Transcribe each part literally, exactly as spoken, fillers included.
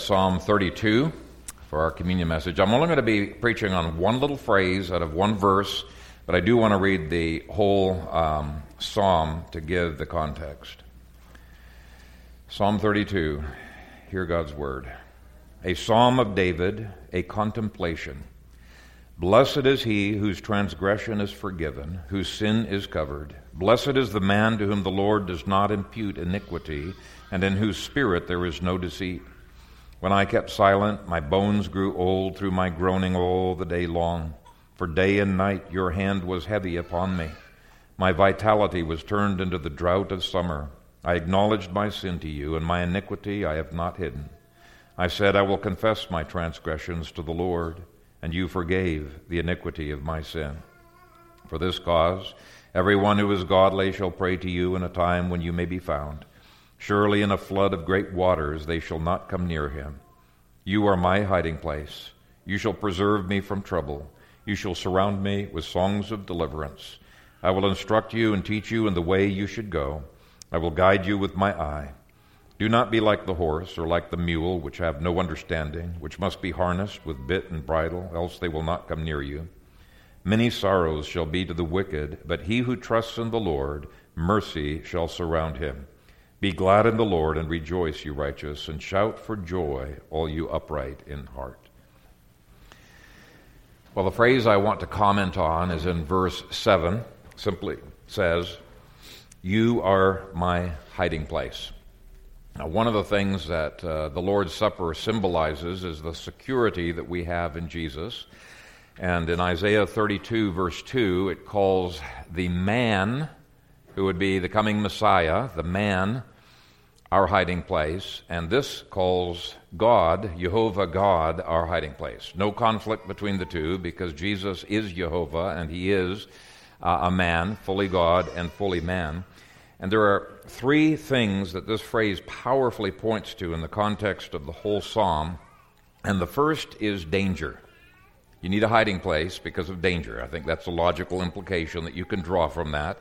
Psalm thirty-two for our communion message. I'm only going to be preaching on one little phrase out of one verse, but I do want to read the whole um, psalm to give the context. Psalm thirty-two, hear God's word. A psalm of David, a contemplation. Blessed is he whose transgression is forgiven, whose sin is covered. Blessed is the man to whom the Lord does not impute iniquity, and in whose spirit there is no deceit. When I kept silent, my bones grew old through my groaning all the day long. For day and night your hand was heavy upon me. My vitality was turned into the drought of summer. I acknowledged my sin to you, and my iniquity I have not hidden. I said, I will confess my transgressions to the Lord, and you forgave the iniquity of my sin. For this cause, everyone who is godly shall pray to you in a time when you may be found. Surely in a flood of great waters they shall not come near him. You are my hiding place. You shall preserve me from trouble. You shall surround me with songs of deliverance. I will instruct you and teach you in the way you should go. I will guide you with my eye. Do not be like the horse or like the mule, which have no understanding, which must be harnessed with bit and bridle, else they will not come near you. Many sorrows shall be to the wicked, but he who trusts in the Lord, mercy shall surround him. Be glad in the Lord and rejoice, you righteous, and shout for joy, all you upright in heart. Well, the phrase I want to comment on is in verse seven. Simply says, you are my hiding place. Now, one of the things that uh, the Lord's Supper symbolizes is the security that we have in Jesus. And in Isaiah thirty-two, verse two, it calls the man, who would be the coming Messiah, the man, our hiding place. And this calls God, Jehovah God, our hiding place. No conflict between the two, because Jesus is Jehovah, and he is uh, a man, fully God and fully man. And there are three things that this phrase powerfully points to in the context of the whole psalm. And the first is danger. You need a hiding place because of danger. I think that's a logical implication that you can draw from that.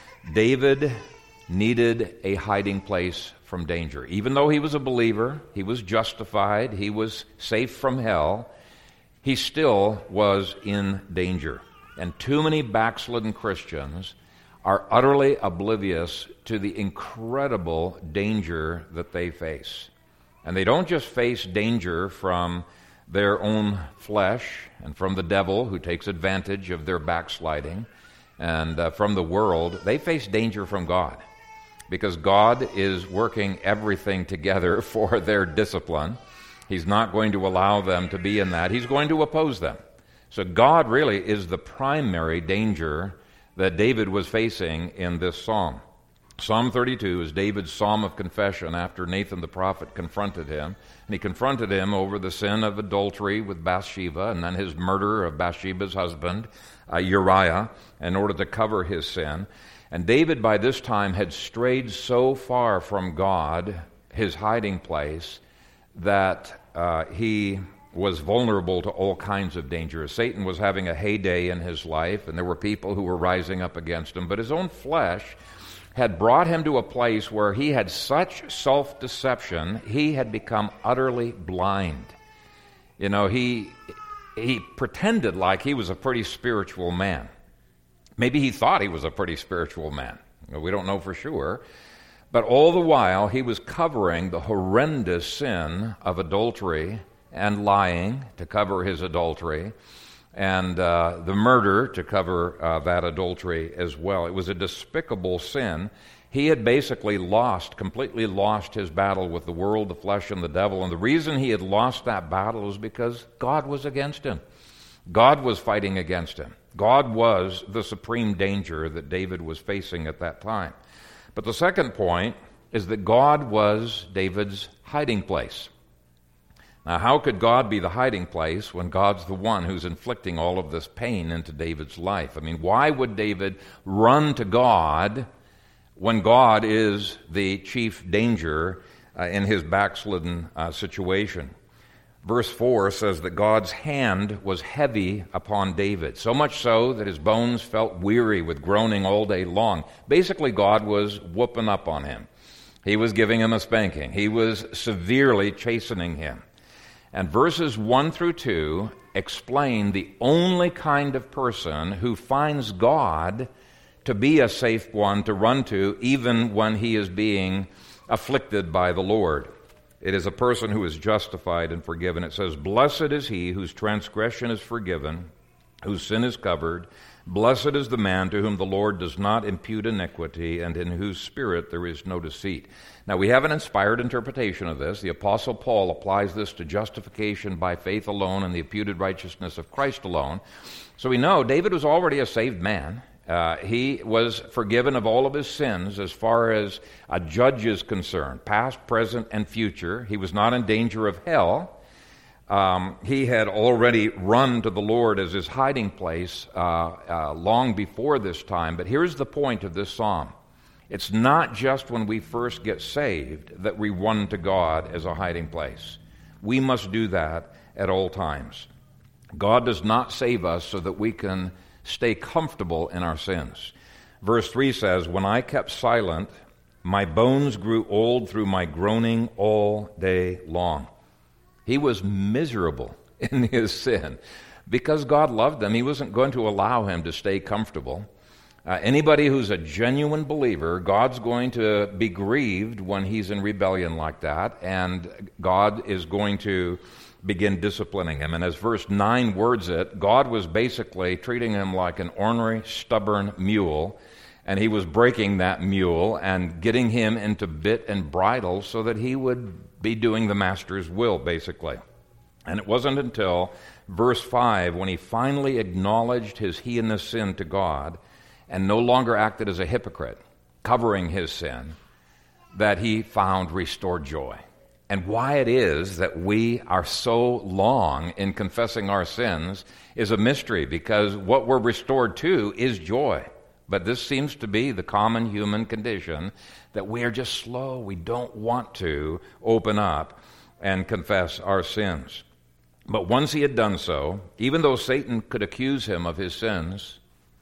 David needed a hiding place from danger. Even though he was a believer, he was justified, he was safe from hell, he still was in danger. And too many backslidden Christians are utterly oblivious to the incredible danger that they face. And they don't just face danger from their own flesh and from the devil who takes advantage of their backsliding and uh, from the world. They face danger from God, because God is working everything together for their discipline. He's not going to allow them to be in that. He's going to oppose them. So God really is the primary danger that David was facing in this psalm. Psalm thirty-two is David's psalm of confession after Nathan the prophet confronted him. And he confronted him over the sin of adultery with Bathsheba and then his murder of Bathsheba's husband, uh, Uriah, in order to cover his sin. And David by this time had strayed so far from God, his hiding place, that uh, he was vulnerable to all kinds of danger. Satan was having a heyday in his life, and there were people who were rising up against him. But his own flesh had brought him to a place where he had such self-deception, he had become utterly blind. You know, he he pretended like he was a pretty spiritual man. Maybe he thought he was a pretty spiritual man. We don't know for sure. But all the while, he was covering the horrendous sin of adultery and lying to cover his adultery, and uh, the murder to cover uh, that adultery as well. It was a despicable sin. He had basically lost, completely lost his battle with the world, the flesh, and the devil. And the reason he had lost that battle was because God was against him. God was fighting against him. God was the supreme danger that David was facing at that time. But the second point is that God was David's hiding place. Now, how could God be the hiding place when God's the one who's inflicting all of this pain into David's life? I mean, why would David run to God when God is the chief danger uh, in his backslidden uh, situation? Verse four says that God's hand was heavy upon David, so much so that his bones felt weary with groaning all day long. Basically, God was whooping up on him. He was giving him a spanking. He was severely chastening him. And verses one through two explain the only kind of person who finds God to be a safe one to run to even when he is being afflicted by the Lord. It is a person who is justified and forgiven. It says, "Blessed is he whose transgression is forgiven, whose sin is covered. Blessed is the man to whom the Lord does not impute iniquity, and in whose spirit there is no deceit." Now, we have an inspired interpretation of this. The Apostle Paul applies this to justification by faith alone and the imputed righteousness of Christ alone. So we know David was already a saved man. Uh, he was forgiven of all of his sins as far as a judge is concerned, past, present, and future. He was not in danger of hell. Um, he had already run to the Lord as his hiding place uh, uh, long before this time. But here's the point of this psalm. It's not just when we first get saved that we run to God as a hiding place. We must do that at all times. God does not save us so that we can stay comfortable in our sins. Verse three says, "When I kept silent, my bones grew old through my groaning all day long." He was miserable in his sin. Because God loved him, he wasn't going to allow him to stay comfortable. Uh, anybody who's a genuine believer, God's going to be grieved when he's in rebellion like that, and God is going to begin disciplining him. And as verse nine words it, God was basically treating him like an ornery, stubborn mule, and he was breaking that mule and getting him into bit and bridle so that he would be doing the master's will, basically. And it wasn't until verse five, when he finally acknowledged his heinous sin to God and no longer acted as a hypocrite, covering his sin, that he found restored joy. And why it is that we are so long in confessing our sins is a mystery, because what we're restored to is joy. But this seems to be the common human condition, that we are just slow. We don't want to open up and confess our sins. But once he had done so, even though Satan could accuse him of his sins,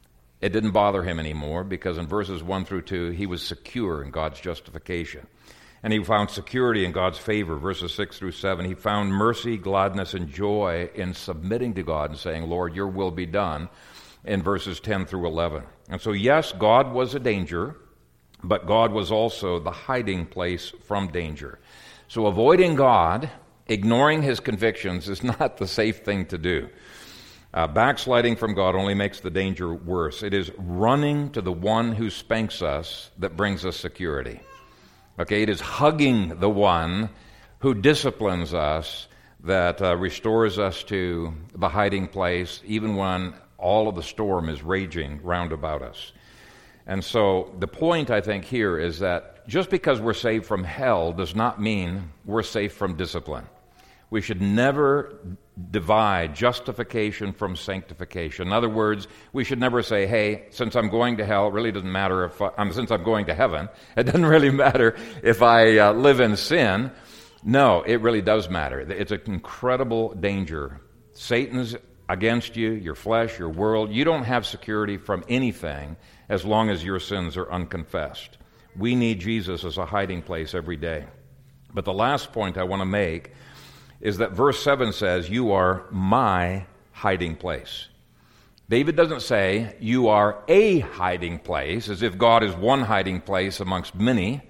it didn't bother him anymore, because in verses one through two, he was secure in God's justification. And he found security in God's favor. Verses six through seven, he found mercy, gladness, and joy in submitting to God and saying, "Lord, your will be done," in verses ten through eleven. And so, yes, God was a danger, but God was also the hiding place from danger. So avoiding God, ignoring his convictions, is not the safe thing to do. Uh, backsliding from God only makes the danger worse. It is running to the one who spanks us that brings us security. Okay, it is hugging the one who disciplines us that uh, restores us to the hiding place, even when all of the storm is raging round about us. And so the point, I think, here is that just because we're saved from hell does not mean we're safe from discipline. We should never divide justification from sanctification. In other words, we should never say, hey, since I'm going to hell, it really doesn't matter if I, um, since I'm going to heaven, it doesn't really matter if I uh, live in sin. No, it really does matter. It's an incredible danger. Satan's against you, your flesh, your world. You don't have security from anything as long as your sins are unconfessed. We need Jesus as a hiding place every day. But the last point I want to make is that verse seven says, "You are my hiding place." David doesn't say, "You are a hiding place," as if God is one hiding place amongst many.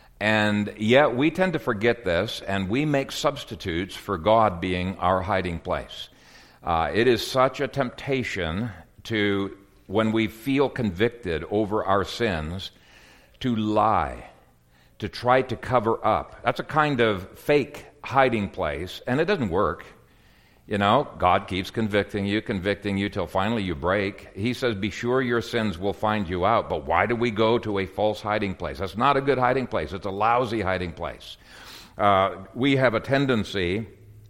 And yet we tend to forget this, and we make substitutes for God being our hiding place. Uh, it is such a temptation to, when we feel convicted over our sins, to lie, to try to cover up. That's a kind of fake hiding place, and it doesn't work. You know, God keeps convicting you, convicting you till finally you break. He says, be sure your sins will find you out. But why do we go to a false hiding place? That's not a good hiding place. It's a lousy hiding place. Uh, we have a tendency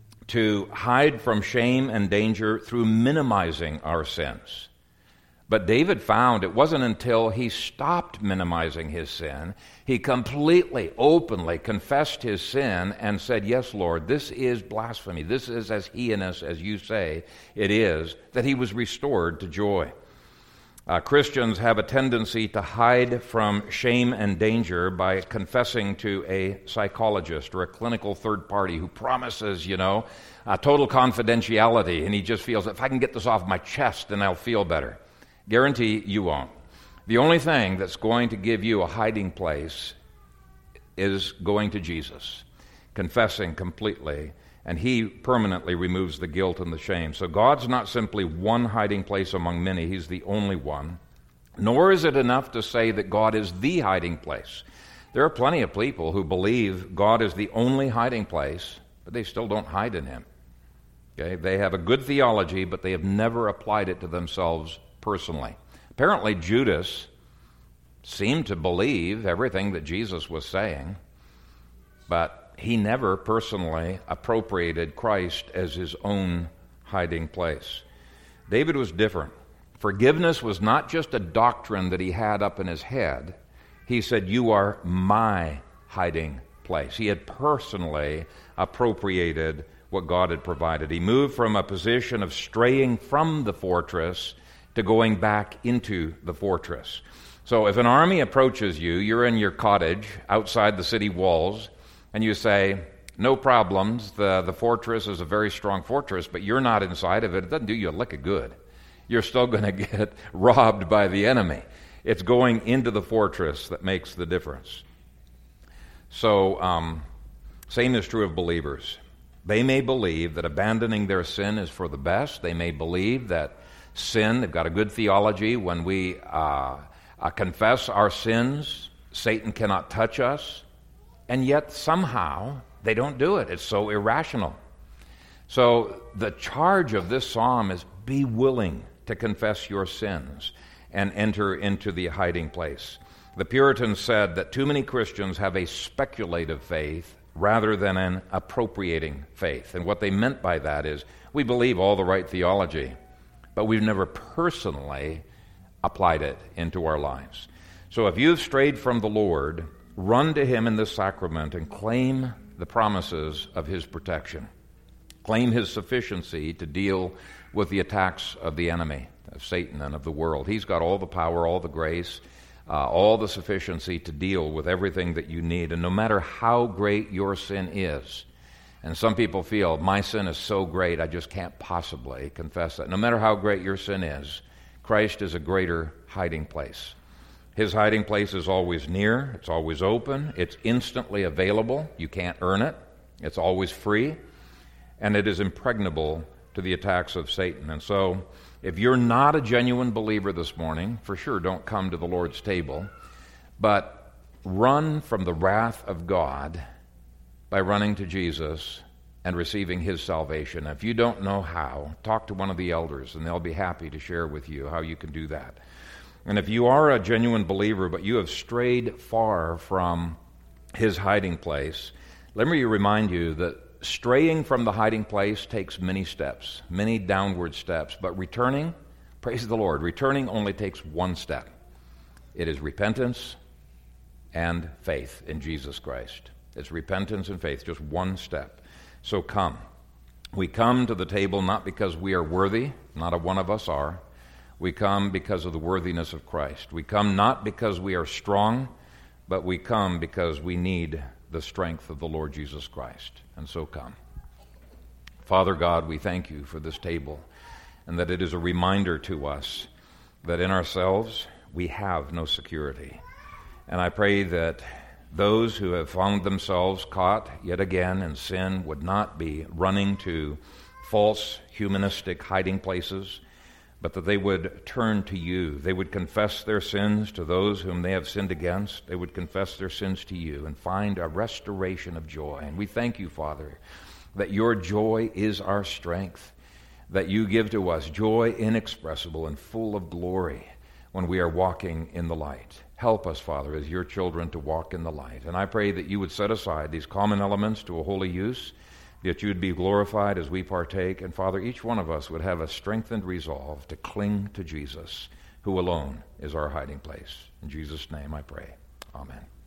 to hide from shame and danger through minimizing our sins. But David found it wasn't until he stopped minimizing his sin, he completely, openly confessed his sin and said, yes, Lord, this is blasphemy. This is as heinous as you say it is, that he was restored to joy. Uh, Christians have a tendency to hide from shame and danger by confessing to a psychologist or a clinical third party who promises, you know, uh, total confidentiality, and he just feels, if I can get this off my chest, then I'll feel better. Guarantee you won't. The only thing that's going to give you a hiding place is going to Jesus, confessing completely, and he permanently removes the guilt and the shame. So God's not simply one hiding place among many. He's the only one. Nor is it enough to say that God is the hiding place. There are plenty of people who believe God is the only hiding place, but they still don't hide in him. Okay? They have a good theology, but they have never applied it to themselves personally. Apparently, Judas seemed to believe everything that Jesus was saying, but he never personally appropriated Christ as his own hiding place. David was different. Forgiveness was not just a doctrine that he had up in his head. He said, "You are my hiding place." He had personally appropriated what God had provided. He moved from a position of straying from the fortress to going back into the fortress. So if an army approaches you, you're in your cottage outside the city walls, and you say, "No problems, the, the fortress is a very strong fortress, but you're not inside of it. It doesn't do you a lick of good. You're still going to get robbed by the enemy." It's going into the fortress that makes the difference. So, um, same is true of believers. They may believe that abandoning their sin is for the best. They may believe that sin, they've got a good theology, when we uh, uh, confess our sins, Satan cannot touch us. And yet somehow they don't do it. It's so irrational. So the charge of this psalm is, be willing to confess your sins and enter into the hiding place. The Puritans said that too many Christians have a speculative faith rather than an appropriating faith. And what they meant by that is, we believe all the right theology, but we've never personally applied it into our lives. So if you've strayed from the Lord, run to him in this sacrament and claim the promises of his protection. Claim his sufficiency to deal with the attacks of the enemy, of Satan and of the world. He's got all the power, all the grace, uh, all the sufficiency to deal with everything that you need. And no matter how great your sin is, and some people feel, my sin is so great, I just can't possibly confess that. No matter how great your sin is, Christ is a greater hiding place. His hiding place is always near, it's always open, it's instantly available, you can't earn it, it's always free, and it is impregnable to the attacks of Satan. And so, if you're not a genuine believer this morning, for sure don't come to the Lord's table, but run from the wrath of God by running to Jesus and receiving his salvation. If you don't know how, talk to one of the elders, and they'll be happy to share with you how you can do that. And if you are a genuine believer, but you have strayed far from his hiding place, let me remind you that straying from the hiding place takes many steps, many downward steps. But returning, praise the Lord, returning only takes one step. It is repentance and faith in Jesus Christ. It's repentance and faith, just one step. So come. We come to the table not because we are worthy, not a one of us are. We come because of the worthiness of Christ. We come not because we are strong, but we come because we need the strength of the Lord Jesus Christ. And so come. Father God, we thank you for this table, and that it is a reminder to us that in ourselves we have no security. And I pray that those who have found themselves caught yet again in sin would not be running to false humanistic hiding places, but that they would turn to you. They would confess their sins to those whom they have sinned against. They would confess their sins to you and find a restoration of joy. And we thank you, Father, that your joy is our strength, that you give to us joy inexpressible and full of glory when we are walking in the light. Help us, Father, as your children to walk in the light. And I pray that you would set aside these common elements to a holy use, that you would be glorified as we partake. And Father, each one of us would have a strengthened resolve to cling to Jesus, who alone is our hiding place. In Jesus' name I pray. Amen.